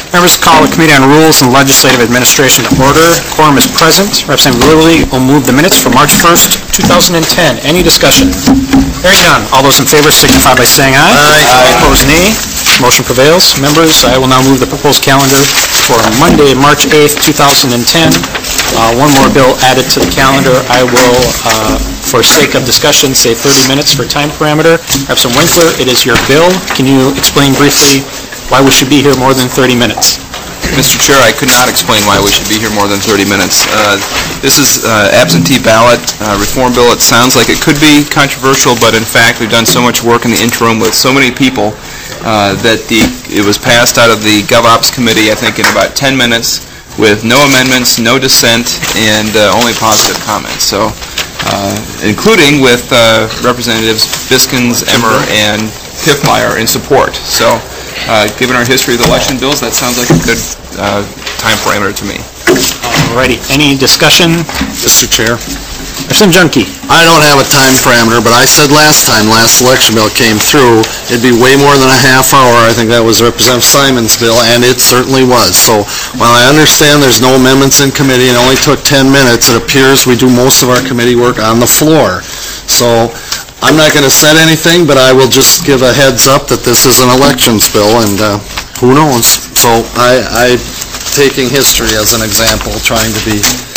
Members call the Committee on Rules and Legislative Administration to order. Quorum is present. Representative Lilly will move the minutes for March 1st, 2010. Any discussion? Hearing none. All those in favor signify by saying aye. Aye. Opposed, nay. Motion prevails. Members, I will now move the proposed calendar for Monday, March 8th, 2010. One more bill added to the calendar. I will, for sake of discussion, say 30 minutes for time parameter. Representative Winkler, it is your bill. Can you explain briefly why we should be here more than 30 minutes? Mr. Chair, I could not explain why we should be here more than 30 minutes. This is absentee ballot reform bill. It sounds like it could be controversial, but in fact we've done so much work in the interim with so many people that it was passed out of the GovOps committee, I think, in about 10 minutes with no amendments, no dissent, and only positive comments. So, including with Representatives Biskins, Emmer, and Piffmeyer in support. So, given our history of the election bills, that sounds like a good time parameter to me. Alrighty. Any discussion? Mr. Chair. Representative Junkie. I don't have a time parameter, but I said last election bill came through, it'd be way more than a half hour. I think that was Representative Simon's bill, and it certainly was. So while I understand there's no amendments in committee and it only took 10 minutes, it appears we do most of our committee work on the floor. So I'm not going to set anything, but I will just give a heads up that this is an elections bill, and who knows. So I'm taking history as an example, trying to be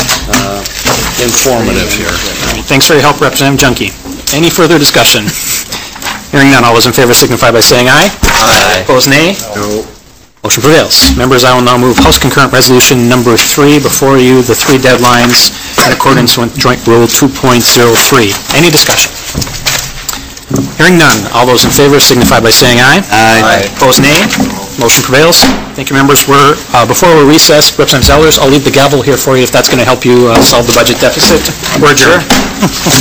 informative here. Thanks for your help, Representative Junkie. Any further discussion? Hearing none, all those in favor signify by saying aye. Aye. Opposed, nay. No. Motion prevails. Members, I will now move House Concurrent Resolution number 3 before you, the 3 deadlines in accordance with Joint Rule 2.03. Any discussion? Hearing none, all those in favor signify by saying aye. Aye. Opposed, nay. Motion prevails. Thank you, members. Before we recess, Representative Zellers, I'll leave the gavel here for you if that's going to help you solve the budget deficit. We're adjourned.